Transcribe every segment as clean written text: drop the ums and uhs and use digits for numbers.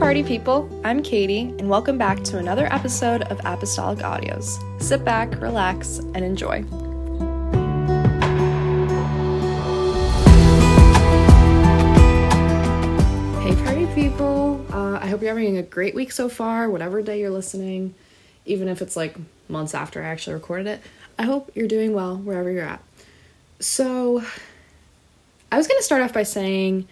party people, I'm Katie, and welcome back to another episode of Apostolic Audios. Sit back, relax, and enjoy. Hey party people, I hope you're having a great week so far, whatever day you're listening, even if it's like months after I actually recorded it. I hope you're doing well wherever you're at. So, I was going to start off by saying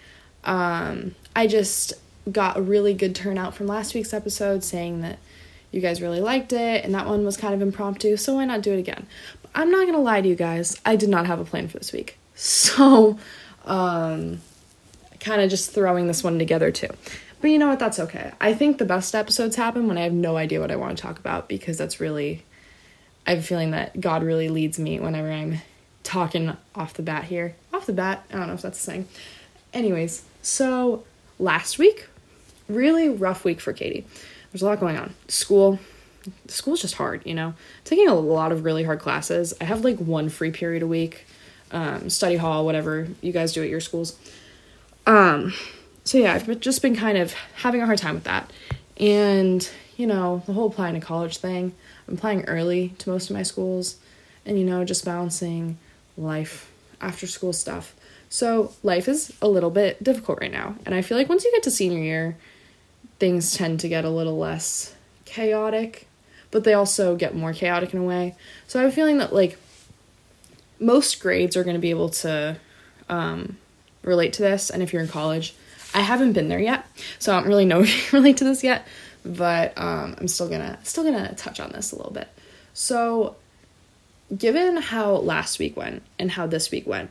I just got a really good turnout from last week's episode saying that you guys really liked it and that one was kind of impromptu, so why not do it again? But I'm not gonna lie to you guys, I did not have a plan for this week, so kind of just throwing this one together too. But you know what, that's okay. I think the best episodes happen when I have no idea what I want to talk about, because that's really, I have a feeling that God really leads me whenever I'm talking off the bat here. Off the bat, I don't know if that's a saying. Anyways, so last week, really rough week for Katie. There's a lot going on. School's just hard, you know. Taking a lot of really hard classes. I have like one free period a week. Study hall, whatever you guys do at your schools. So yeah, I've just been kind of having a hard time with that. And, you know, the whole applying to college thing. I'm applying early to most of my schools. And, you know, just balancing life, after school stuff. So life is a little bit difficult right now. And I feel like once you get to senior year, things tend to get a little less chaotic, but they also get more chaotic in a way. So I have a feeling that like most grades are going to be able to relate to this. And if you're in college, I haven't been there yet, so I don't really know if you relate to this yet, but I'm still gonna touch on this a little bit. So given how last week went and how this week went,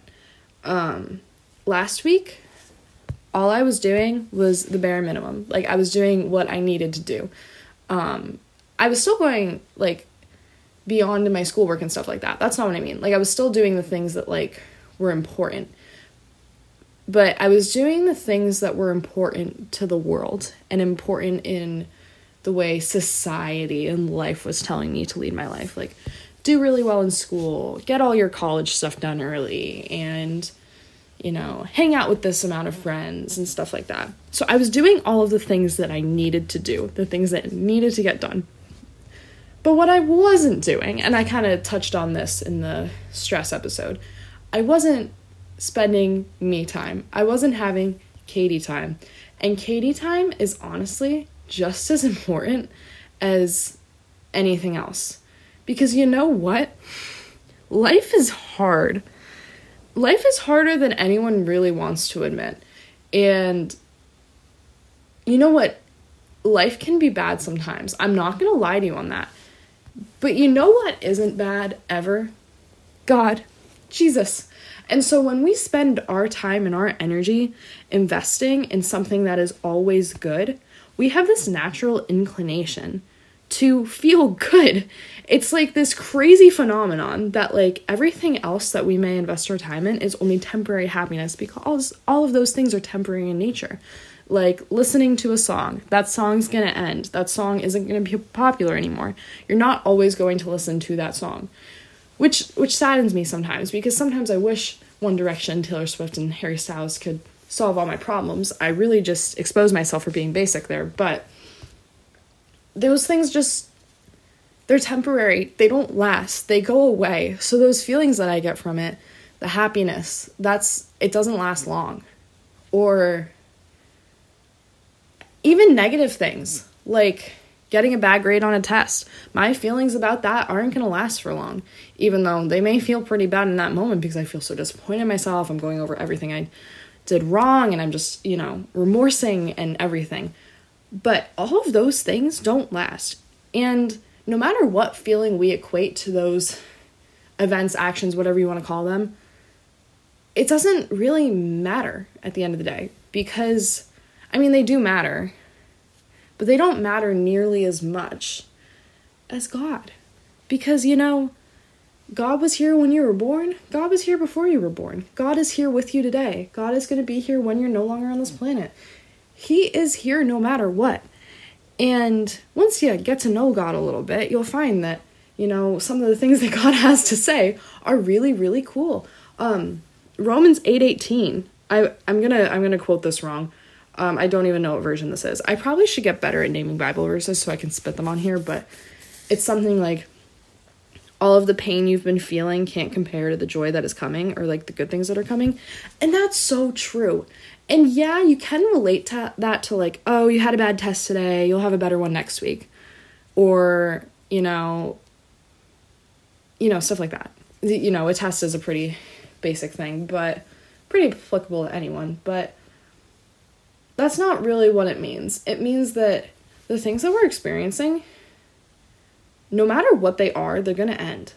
last week, all I was doing was the bare minimum. Like, I was doing what I needed to do. I was still going, like, beyond in my schoolwork and stuff like that. That's not what I mean. Like, I was still doing the things that, like, were important. But I was doing the things that were important to the world and important in the way society and life was telling me to lead my life. Like, do really well in school, get all your college stuff done early, and, you know, hang out with this amount of friends and stuff like that. So I was doing all of the things that I needed to do, the things that needed to get done. But what I wasn't doing, and I kind of touched on this in the stress episode, I wasn't spending me time. I wasn't having Katie time. And Katie time is honestly just as important as anything else. Because you know what? Life is hard. Life is harder than anyone really wants to admit. And you know what? Life can be bad sometimes. I'm not going to lie to you on that. But you know what isn't bad ever? God. Jesus. And so when we spend our time and our energy investing in something that is always good, we have this natural inclination to feel good. It's like this crazy phenomenon that like everything else that we may invest our time in is only temporary happiness, because all of those things are temporary in nature. Like listening to a song, that song's gonna end. That song isn't gonna be popular anymore. You're not always going to listen to that song, which saddens me sometimes, because sometimes I wish One Direction, Taylor Swift, and Harry Styles could solve all my problems. I really just expose myself for being basic there, but those things just, they're temporary. They don't last. They go away. So those feelings that I get from it, the happiness, it doesn't last long. Or even negative things, like getting a bad grade on a test. My feelings about that aren't going to last for long, even though they may feel pretty bad in that moment because I feel so disappointed in myself. I'm going over everything I did wrong and I'm just, you know, remorsing and everything. But all of those things don't last. And no matter what feeling we equate to those events, actions, whatever you want to call them, it doesn't really matter at the end of the day. Because, I mean, they do matter, but they don't matter nearly as much as God. Because, you know, God was here when you were born. God was here before you were born. God is here with you today. God is going to be here when you're no longer on this planet. He is here no matter what. And once you get to know God a little bit, you'll find that, you know, some of the things that God has to say are really, really cool. Romans 8:18. I'm gonna quote this wrong. I don't even know what version this is. I probably should get better at naming Bible verses so I can spit them on here, but it's something like, all of the pain you've been feeling can't compare to the joy that is coming, or like the good things that are coming. And that's so true. And yeah, you can relate to that to like, oh, you had a bad test today, you'll have a better one next week. Or, you know, stuff like that. You know, a test is a pretty basic thing, but pretty applicable to anyone. But that's not really what it means. It means that the things that we're experiencing, no matter what they are, they're going to end.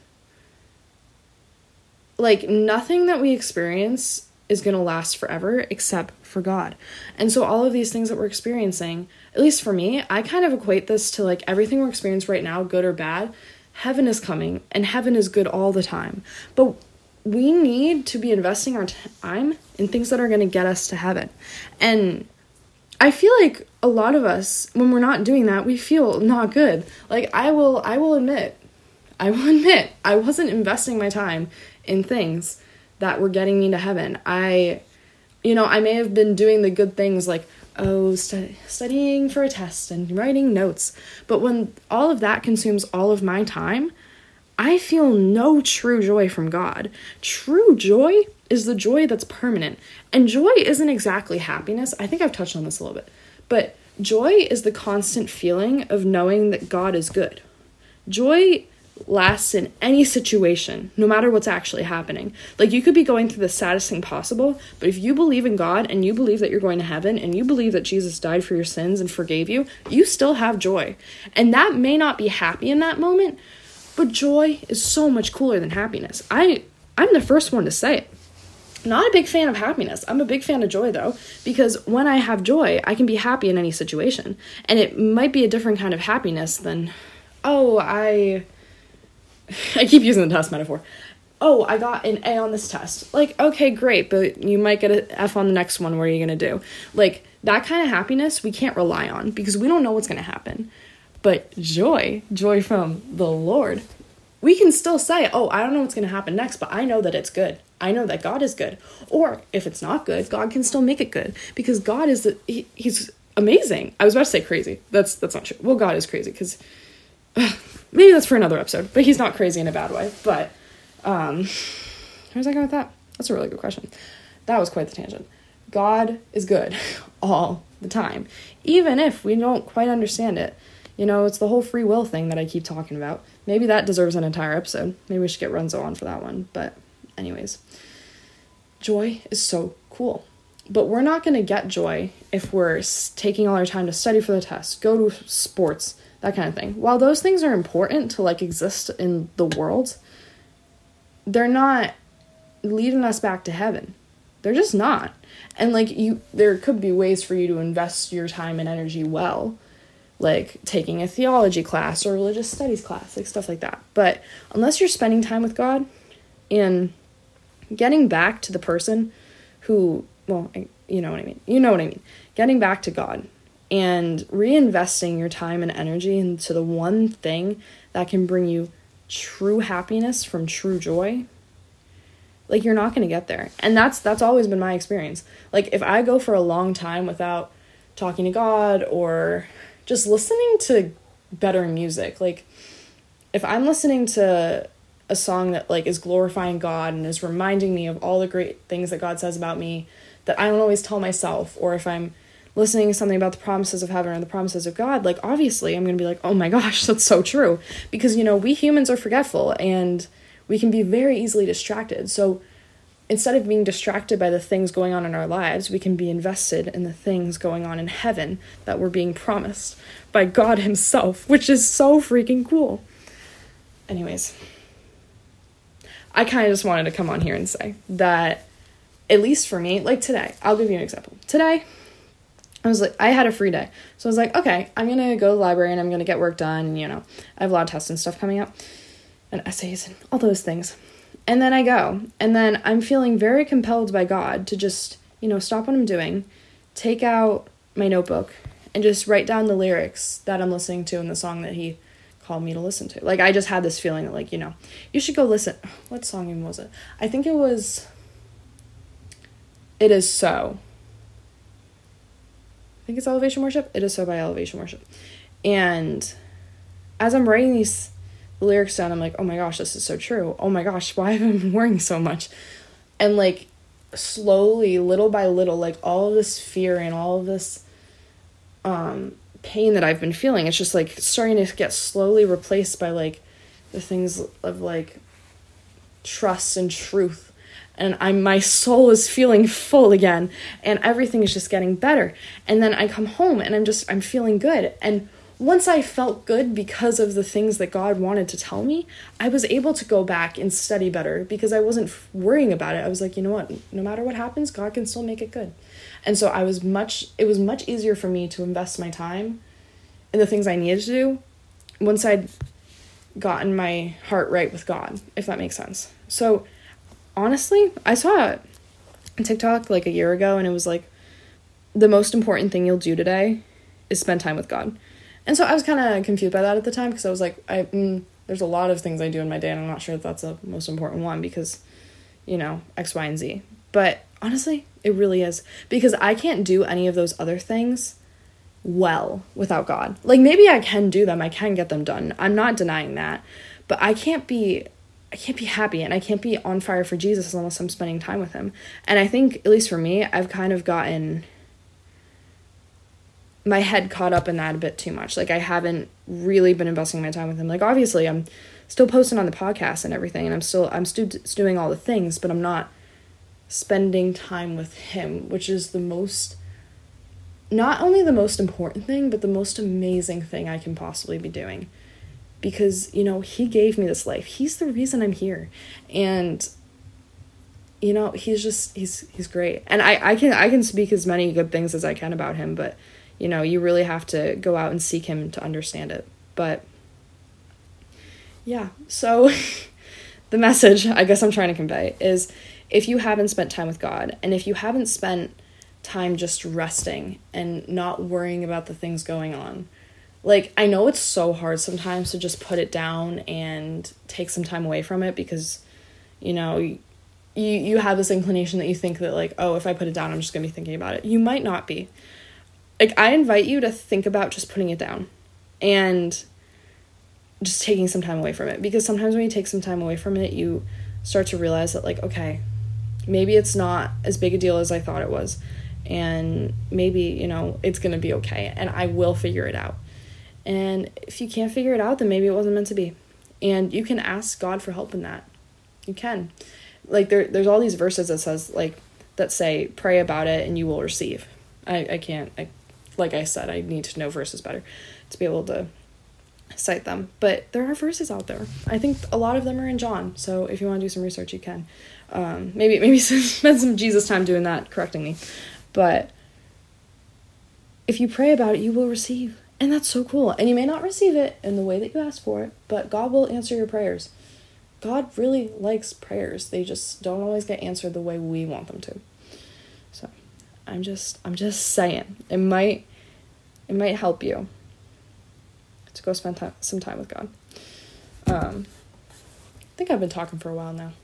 Like, nothing that we experience is going to last forever except for God. And so all of these things that we're experiencing, at least for me, I kind of equate this to like everything we're experiencing right now, good or bad. Heaven is coming, and heaven is good all the time. But we need to be investing our time in things that are going to get us to heaven. And I feel like a lot of us, when we're not doing that, we feel not good. Like, I will admit, I wasn't investing my time in things that were getting me to heaven. I may have been doing the good things like, studying for a test and writing notes. But when all of that consumes all of my time, I feel no true joy from God. True joy is the joy that's permanent. And joy isn't exactly happiness. I think I've touched on this a little bit. But joy is the constant feeling of knowing that God is good. Joy lasts in any situation, no matter what's actually happening. Like, you could be going through the saddest thing possible, but if you believe in God and you believe that you're going to heaven and you believe that Jesus died for your sins and forgave you, you still have joy. And that may not be happy in that moment, but joy is so much cooler than happiness. I'm the first one to say it. Not a big fan of happiness. I'm a big fan of joy, though, because when I have joy, I can be happy in any situation. And it might be a different kind of happiness than, I keep using the test metaphor. Oh, I got an A on this test. Like, okay, great, but you might get an F on the next one. What are you going to do? Like, that kind of happiness we can't rely on because we don't know what's going to happen. But joy from the Lord, we can still say, oh, I don't know what's going to happen next, but I know that it's good. I know that God is good. Or if it's not good, God can still make it good because God is, he's amazing. I was about to say crazy. That's not true. Well, God is crazy because maybe that's for another episode, but he's not crazy in a bad way. But where was I going with that? That's a really good question. That was quite the tangent. God is good all the time, even if we don't quite understand it. You know, it's the whole free will thing that I keep talking about. Maybe that deserves an entire episode. Maybe we should get Renzo on for that one. But anyways, joy is so cool. But we're not going to get joy if we're taking all our time to study for the test, go to sports, that kind of thing. While those things are important to like exist in the world, they're not leading us back to heaven. They're just not. And like there could be ways for you to invest your time and energy well, like taking a theology class or religious studies class, like stuff like that. But unless you're spending time with God and getting back to the person who, well, you know what I mean. You know what I mean. Getting back to God and reinvesting your time and energy into the one thing that can bring you true happiness from true joy, like, you're not going to get there. And that's always been my experience. Like, if I go for a long time without talking to God or just listening to better music, like, if I'm listening to a song that, like, is glorifying God and is reminding me of all the great things that God says about me that I don't always tell myself, or if I'm listening to something about the promises of heaven or the promises of God, like, obviously I'm going to be like, oh my gosh, that's so true. Because, you know, we humans are forgetful and we can be very easily distracted. So instead of being distracted by the things going on in our lives, we can be invested in the things going on in heaven that we're being promised by God himself, which is so freaking cool. Anyways, I kind of just wanted to come on here and say that, at least for me, like today, I'll give you an example. Today, I had a free day. So I was like, okay, I'm going to go to the library and I'm going to get work done. And, you know, I have a lot of tests and stuff coming up and essays and all those things. And then I go, and then I'm feeling very compelled by God to just, you know, stop what I'm doing, take out my notebook, and just write down the lyrics that I'm listening to in the song that he called me to listen to. Like, I just had this feeling that, like, you know, you should go listen. What song even was it? I think it was It Is So. think it's Elevation Worship. It is so by Elevation Worship. And as I'm writing these lyrics down, I'm like, oh my gosh, this is so true. Oh my gosh, why have I been worrying so much? And like slowly, little by little, like all of this fear and all of this pain that I've been feeling, it's just like starting to get slowly replaced by like the things of like trust and truth. And my soul is feeling full again, and everything is just getting better. And then I come home and I'm feeling good. And once I felt good because of the things that God wanted to tell me, I was able to go back and study better because I wasn't worrying about it. I was like, you know what, no matter what happens, God can still make it good. And so it was much easier for me to invest my time in the things I needed to do once I'd gotten my heart right with God, if that makes sense. So honestly, I saw it on TikTok like a year ago, and it was like, the most important thing you'll do today is spend time with God. And so I was kind of confused by that at the time, because I was like, there's a lot of things I do in my day, and I'm not sure if that's the most important one because, you know, X, Y, and Z. But honestly, it really is, because I can't do any of those other things well without God. Like, maybe I can do them, I can get them done. I'm not denying that. But I can't be happy and I can't be on fire for Jesus unless I'm spending time with him. And I think, at least for me, I've kind of gotten my head caught up in that a bit too much. Like, I haven't really been investing my time with him. Like, obviously I'm still posting on the podcast and everything, and I'm still doing all the things, but I'm not spending time with him, which is not only the most important thing, but the most amazing thing I can possibly be doing. Because, you know, he gave me this life. He's the reason I'm here. And, you know, he's great. And I can speak as many good things as I can about him, but, you know, you really have to go out and seek him to understand it. But yeah, so the message I guess I'm trying to convey is, if you haven't spent time with God, and if you haven't spent time just resting and not worrying about the things going on, like, I know it's so hard sometimes to just put it down and take some time away from it, because, you know, you have this inclination that you think that, like, oh, if I put it down, I'm just going to be thinking about it. You might not be. Like, I invite you to think about just putting it down and just taking some time away from it, because sometimes when you take some time away from it, you start to realize that, like, okay, maybe it's not as big a deal as I thought it was, and maybe, you know, it's going to be okay, and I will figure it out. And if you can't figure it out, then maybe it wasn't meant to be. And you can ask God for help in that. You can. Like, there's all these verses that say, pray about it and you will receive. Like I said, I need to know verses better to be able to cite them. But there are verses out there. I think a lot of them are in John. So if you want to do some research, you can. Maybe spend some Jesus time doing that, correcting me. But if you pray about it, you will receive. And that's so cool. And you may not receive it in the way that you asked for it, but God will answer your prayers. God really likes prayers. They just don't always get answered the way we want them to. So I'm just saying, it might help you to go spend some time with God. I think I've been talking for a while now.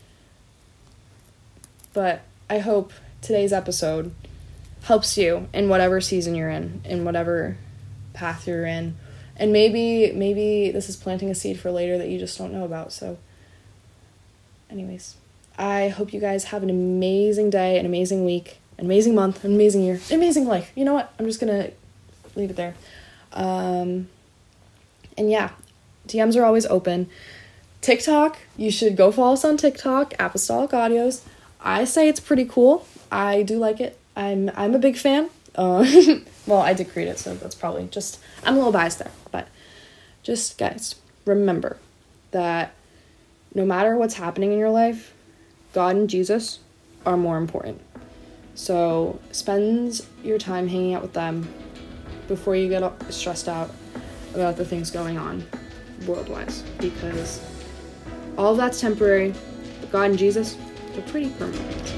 But I hope today's episode helps you in whatever season you're in whatever path you're in, and maybe this is planting a seed for later that you just don't know about. So anyways, I hope you guys have an amazing day, an amazing week, an amazing month, an amazing year, an amazing life. You know what, I'm just gonna leave it there. And yeah, DMs are always open. TikTok, you should go follow us on TikTok, Apostolic Audios. I say it's pretty cool. I do like it. I'm a big fan. Well, I did create it, so that's probably just, I'm a little biased there. But just, guys, remember that no matter what's happening in your life, God and Jesus are more important. So spend your time hanging out with them before you get stressed out about the things going on world-wise, because all of that's temporary, but God and Jesus, they're pretty permanent.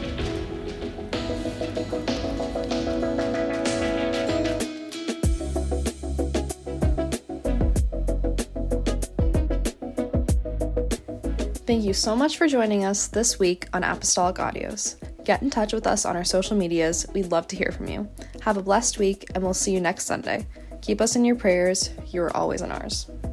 Thank you so much for joining us this week on Apostolic Audios. Get in touch with us on our social medias. We'd love to hear from you. Have a blessed week, and we'll see you next Sunday. Keep us in your prayers. You are always in ours.